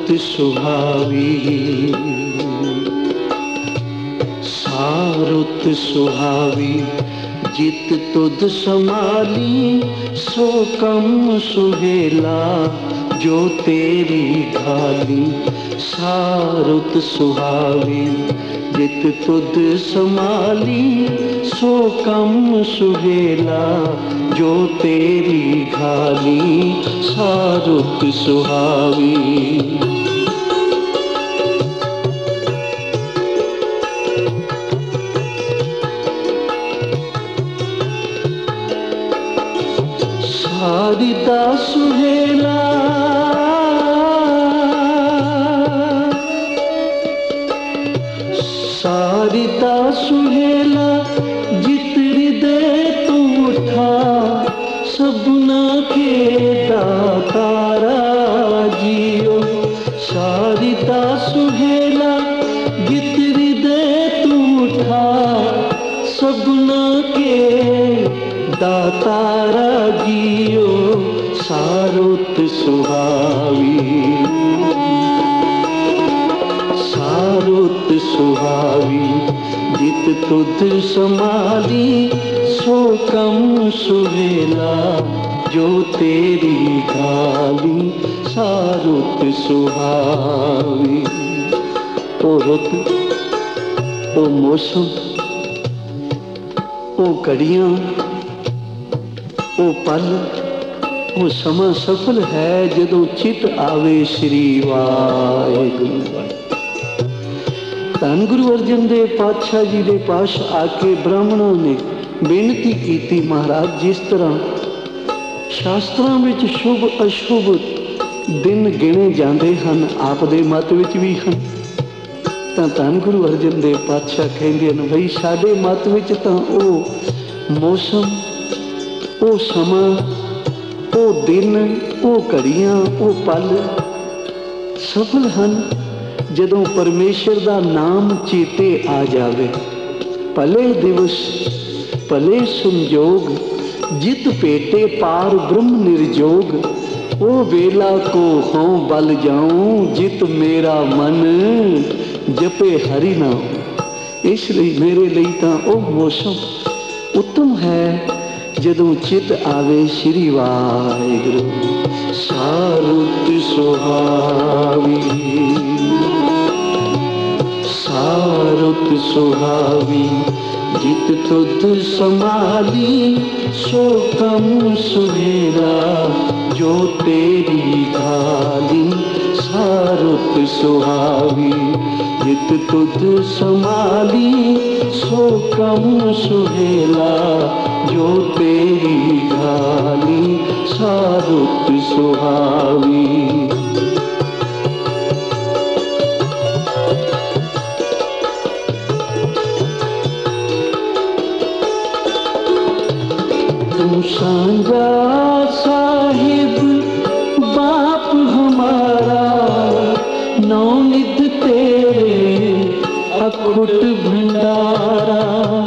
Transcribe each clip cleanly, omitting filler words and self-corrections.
सुहावी, सारुत सुहावी, जित तुध समाली, सो कम सुहेला जो तेरी घाली। सारुत सुहावी, जित तुध समाली, सो कम सुहेला जो तेरी घाली। सारुत सुहावी। सारिता सुहेला, सारिता सुहेला, जित हृदय तू उठा, सबना के दातारा जियो। सारिता सुहेला, जित हृदय तू उठा, सबना के दातारा जियो। सारुत सुहावी, सारुत सुहावी, जित तुध समाली, सो कम सुहेला जो तेरी घाली। सारुत सुहावी। ओ रुत, ओ मौसम, ओ घड़ियां, ओ पल, ਉਹ ਸਮਾਂ ਸਫਲ ਹੈ ਜਦੋਂ ਚਿਤ ਆਵੇ ਸ੍ਰੀ ਵਾਹਿਗੁਰੂ। ਧੰਨ ਗੁਰੂ ਅਰਜਨ ਦੇਵ ਪਾਤਸ਼ਾਹ ਜੀ ਦੇ ਪਾਸ ਆ ਕੇ ਬ੍ਰਾਹਮਣਾਂ ਨੇ ਬੇਨਤੀ ਕੀਤੀ, ਮਹਾਰਾਜ ਜਿਸ ਤਰ੍ਹਾਂ ਸ਼ਾਸਤਰਾਂ ਵਿੱਚ ਸ਼ੁਭ ਅਸ਼ੁਭ ਦਿਨ ਗਿਣੇ ਜਾਂਦੇ ਹਨ, ਆਪ ਦੇ ਮਤ ਵਿੱਚ ਵੀ ਹਨ, ਤਾਂ ਧੰਨ ਗੁਰੂ ਅਰਜਨ ਦੇਵ ਪਾਤਸ਼ਾਹ ਕਹਿੰਦੇ ਹਨ ਬਈ ਸਾਡੇ ਮਤ ਵਿੱਚ ਤਾਂ ਉਹ ਮੌਸਮ, ਉਹ ਸਮਾਂ, ਉਹ ਦਿਨ, ਉਹ ਘੜੀਆਂ, ਉਹ ਪਲ ਸਫਲ ਹਨ ਜਦੋਂ ਪਰਮੇਸ਼ਰ ਦਾ ਨਾਮ ਚੇਤੇ ਆ ਜਾਵੇ। ਭਲੇ ਦਿਵਸ ਭਲੇ ਸੰਜੋਗ, ਜਿਤ ਭੇਟੇ ਪਾਰ ਬ੍ਰਹਮ ਨਿਰਜੋਗ। ਉਹ ਵੇਲਾ ਕੋ ਹੋਂ ਬਲ ਜਾऊं, ਜਿਤ ਮੇਰਾ ਮਨ ਜਪੇ ਹਰਿ ਨਾਮ। ਇਸ ਲਈ ਮੇਰੇ ਲਈ ਤਾਂ ਉਹ ਮੌਸਮ ਉੱਤਮ ਹੈ ਜਦੋਂ ਚਿਤ ਆਵੇ ਸ੍ਰੀ ਵਾਹਿਗੁਰੂ। ਸਾਰੁਤ ਸੁਹਾਵੀ, सारुत सुहावी, जित तुध समाली, सो कम सुहेला जो तेरी घाली। सारुत सुहावी, जित तुध समाली, सो कम सुहेला जो तेरी घाली। सारुत सुहावी। सांझा साहिब बाप हमारा, नौनिध तेरे अखुट भंडारा।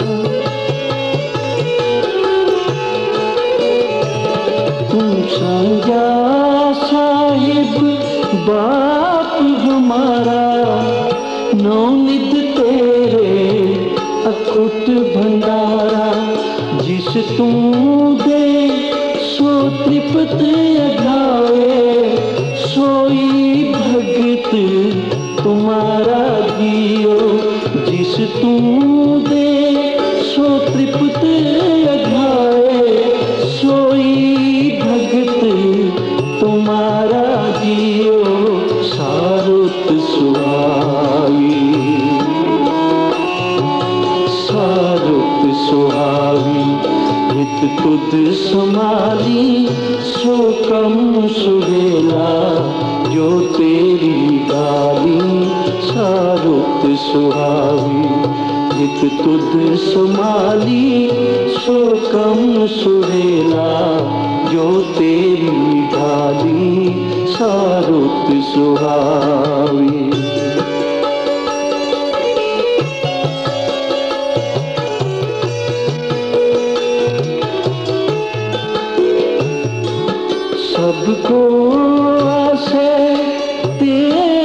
तुम सांझा साहिब बाप हमारा, नौनिध तेरे अखुट भंडारा। जिस तुम दे सो तृप्त अघावे, सोई भगत तुम्हारा जियो। जिस तुम दे सो तृप्त अघावे, सोई भगत तुम्हारा जियो। सारुत सुहावी, सारुत सुहावी, जित तुध समाली, सो कम सुहेला जो तेरी गाली। सारुत सुहावी, जित तुध समाली, सो कम सुहेला जो तेरी गाली। सारुत सुहावी। सबको आसे तेरे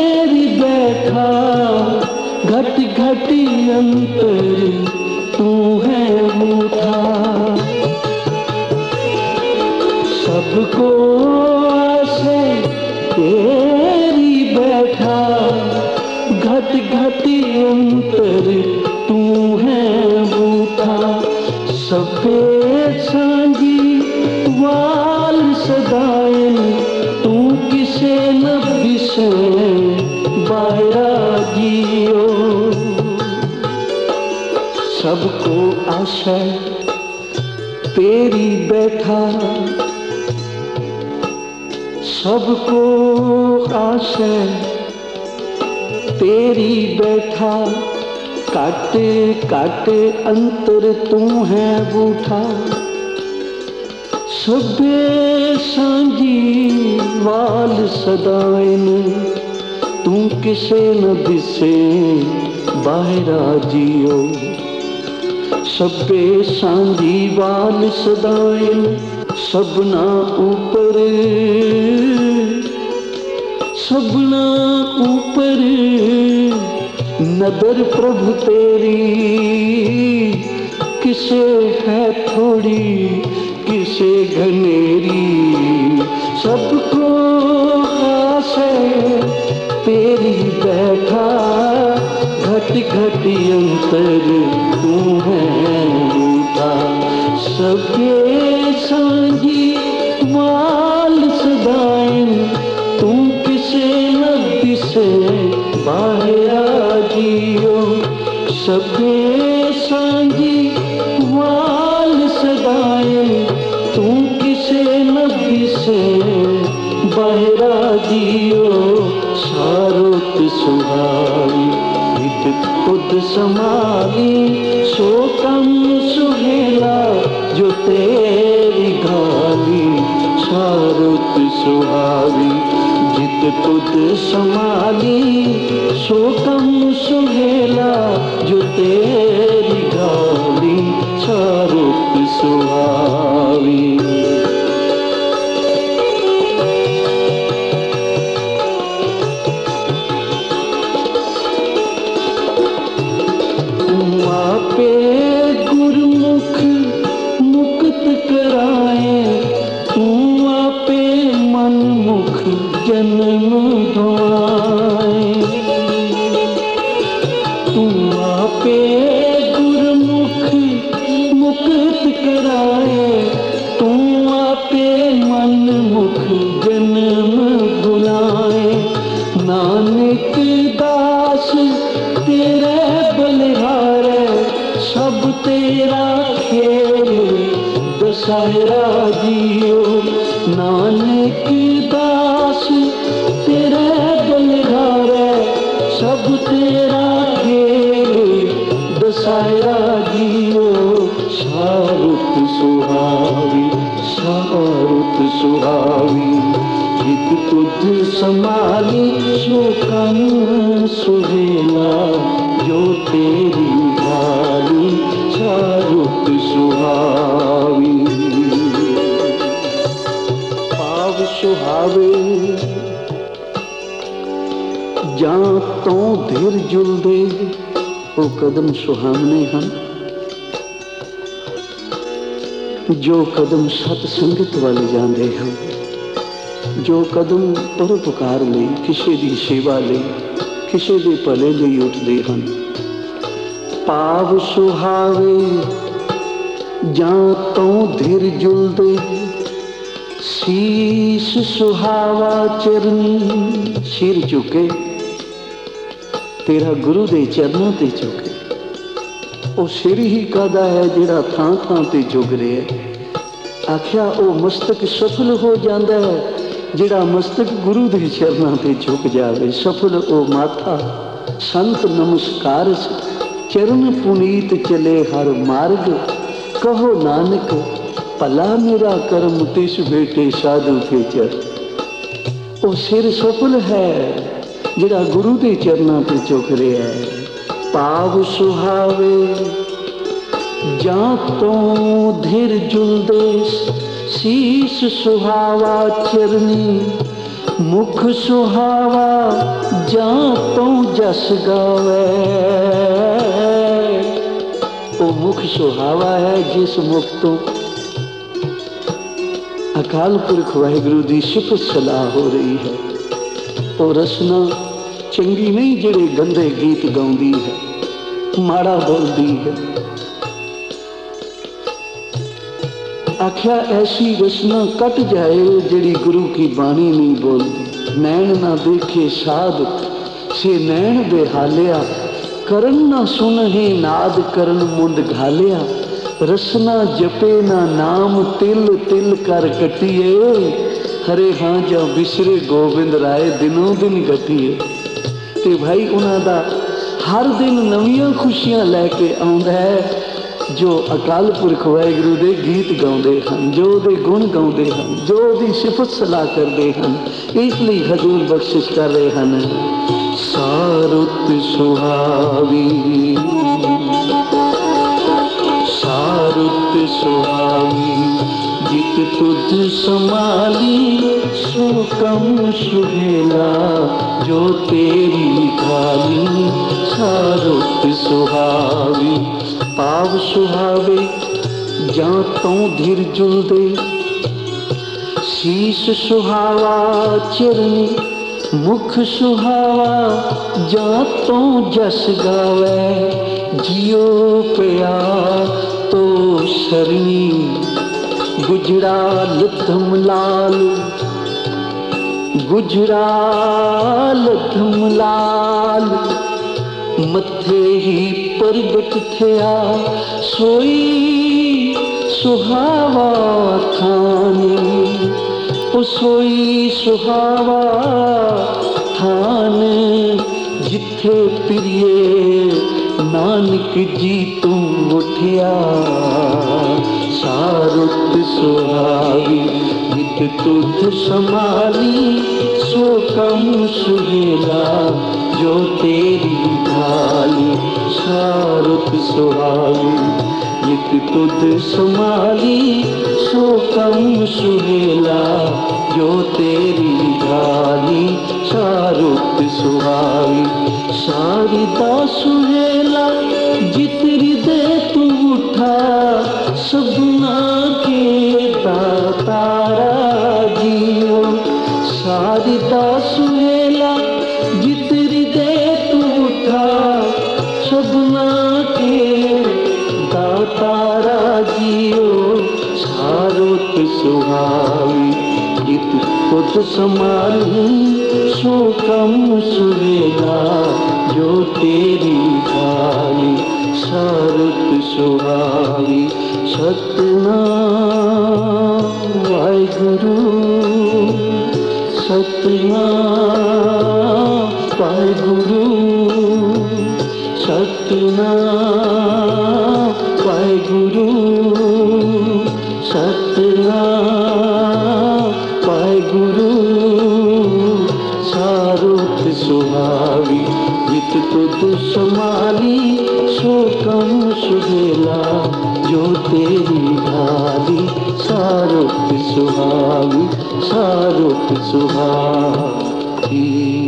घटी अंतर तू है रूठा। सबको आसे तेरी बैठा, घट घटी अंतर तू है रूठा। सबे सांझी वाल सदाएं तू किसे न बिसे बायरा जियो। सबको आशा तेरी बैठा, सबको आशा तेरी बैठा। काटे काटे अंतर तू है बूठा। सबे सांझी वाल सदाएं तू किसे न दिसे बाहरा जियो। सबे सांझी वाल सदाएं सबना ऊपर, सबना ऊपर नदर प्रभु तेरी। किसे है थोड़ी किसे घनेरी, सबको आसे तेरी बैठा। घट घटी अंतर तू है रूठा। सबके सांझी वाल सदाएं तू किसे न दिसे बाहरा जियो। सबके सांझी वाल सदाएं तू किसे न दिसे बाहरा जियो। सारुत सुहावी हित खुद समाली, सो कम सुहेला जो तेरी गाली। सारुत सुहावी जित तुद समाली, सो कम सुहेला जो तेरी गाली। सारुत सुहावी। आपे गुरमुख मुक्त कराए, तू आपे मन मुख जन्म धुआए। तू आपे गुरमुख मुक्त कराए, तू आपे मन मुख जन्म भुलाए। नानक दास तेरे बलिहारे, सब तेरा खेल दशहरा जियो। नानक दास तेरे बलिहारे, सब तेरा खेल दशहरा जियो। सारुत सुहावी सारुत सुहावी हित तुझ समाली, सो कम सुहेला जो तेरी गाली। सारुत सुहावी। पाव सुहावे ਜਾਂ ਤੋਂ ਧਿਰ ਜੁਲਦੇ ਉਹ ਕਦਮ ਸੁਹਾਵਣੇ ਹਨ, ਜੋ ਕਦਮ ਸਤ ਸੰਗਤ ਵੱਲ ਜਾਂਦੇ ਹਨ, ਜੋ ਕਦਮ ਪਰਉਪਕਾਰ ਲਈ, ਕਿਸੇ ਦੀ ਸੇਵਾ ਲਈ, ਕਿਸੇ ਦੇ ਭਲੇ ਲਈ ਉੱਠਦੇ ਹਨ। ਭਾਵ ਸੁਹਾਵੇ ਜਾਂ ਤੋਂ ਧਿਰ ਜੁਲਦੇ, ਸੀਸ ਸੁਹਾਵਾ ਚਰਨੀ। ਸਿਰ ਝੁਕੇ ਤੇਰਾ ਗੁਰੂ ਦੇ ਚਰਨਾਂ ਤੇ ਝੁਕੇ। ਉਹ ਸਿਰ ਹੀ ਕਾਹਦਾ ਹੈ ਜਿਹੜਾ ਥਾਂ ਥਾਂ ਤੇ ਝੁਕ ਰਿਹਾ। ਆਖਿਆ ਉਹ ਮਸਤਕ ਸਫਲ ਹੋ ਜਾਂਦਾ ਹੈ ਜਿਹੜਾ ਮਸਤਕ ਗੁਰੂ ਦੇ ਚਰਨਾਂ ਤੇ ਝੁਕ ਜਾਵੇ। ਸਫਲ ਉਹ ਮਾਥਾ ਸੰਤ ਨਮਸਕਾਰ, ਚਰਨ ਪੁਨੀਤ ਚਲੇ ਹਰ ਮਾਰਗ। ਕਹੋ ਨਾਨਕ ਭਲਾ ਮੇਰਾ ਕਰਮ ਤਿਸ ਬੇਟੇ ਸਾਧੂ ਕੇ ਚਰ। ਉਹ ਸਿਰ ਸਫਲ ਹੈ ਜਿਹੜਾ ਗੁਰੂ ਦੇ ਚਰਨਾਂ ਤੇ ਝੁਕ ਰਿਹਾ ਹੈ। ਭਾਵ ਸੁਹਾਵੇ ਜਾਂ ਤੋਂ ਧਿਰ ਜੁਲਦੇ, ਸੀਸ ਸੁਹਾਵਾ ਚਰਨੀ। ਮੁਖ ਸੁਹਾਵਾ ਜਾਂ ਤੋਂ ਜਸ ਗਾਵੇ। वो मुख सुहावा है जिस मुख तो अकाल पुरख वाहिगुरु की सिफत सलाह हो रही है। वो रसना चंगी नहीं जेड़े गंदे गीत गाउंदी है, माड़ा बोलती है। आख्या ऐसी रसना कट जाए जेड़ी गुरु की बाणी नहीं बोलती। नैन ना देखे साध से नैन बेहालिया, करन ना सुन हे नाद करन मुंड घालिया। रसना जपे ना नाम तिल तिल कर कटिए, हरे हाँ जा बिसरे गोबिंद राय दिनों दिन घटिए। ते भाई उन्हां दा हर दिन नवीं खुशियां लैके आउंदा है जो अकाल पुरख वाहिगुरु दे गीत गाउंदे हन, जो दे गुण गाउंदे हन, जो दी सिफत सलाह करदे हन। इसलिए हजूर बख्शिश कर रहे हन। सारुत सुहावी सारुत सुहावी, जित तुझ समाली सो कम सुहेला, जो तेरी खाली सारुत सुहावी। पाव सुहावे जां तो धीर जुलदे, शीश सुहावा चिरनी, मुख सुहावा जां तो जस गावे। जियो पिया तो सरनी, गुजरा लथम लाल, गुजरा लथम लाल। मथे ही प्रगट थिया सोई सुहावा थान, ओ सोई सुहावा थान। जिथे प्रिये नानक जी तू उठिया, सारुत सुहावी जित तुझ समाली, सो कम सुहेला जो तेरी ढाली। सारुत सुहावी जित तुझ समाली, सो कम सुहेला जो तेरी ढाली। सारुत सुहावी सारिदा सुहेला, जित हृदय तू उठा, सबना के तारा जियो। सारिदा सुहेला जित हृदय तू उठा, सबना के तारा जियो। सारुत सुहावी जित तुझ समाली, सो कम सुहेला जो तेरी ढाली। सारुत सुहावी सतनाम वाहिगुरु, सतनाम वाहिगुरु, सतनाम वाहिगुरु, सतनाम वाहिगुरु। सारुत सुहावी जित तुझ समाली, सो कम सुहेला जो तेरी ढाली। सारुत सुहावी सारुत सुहावी।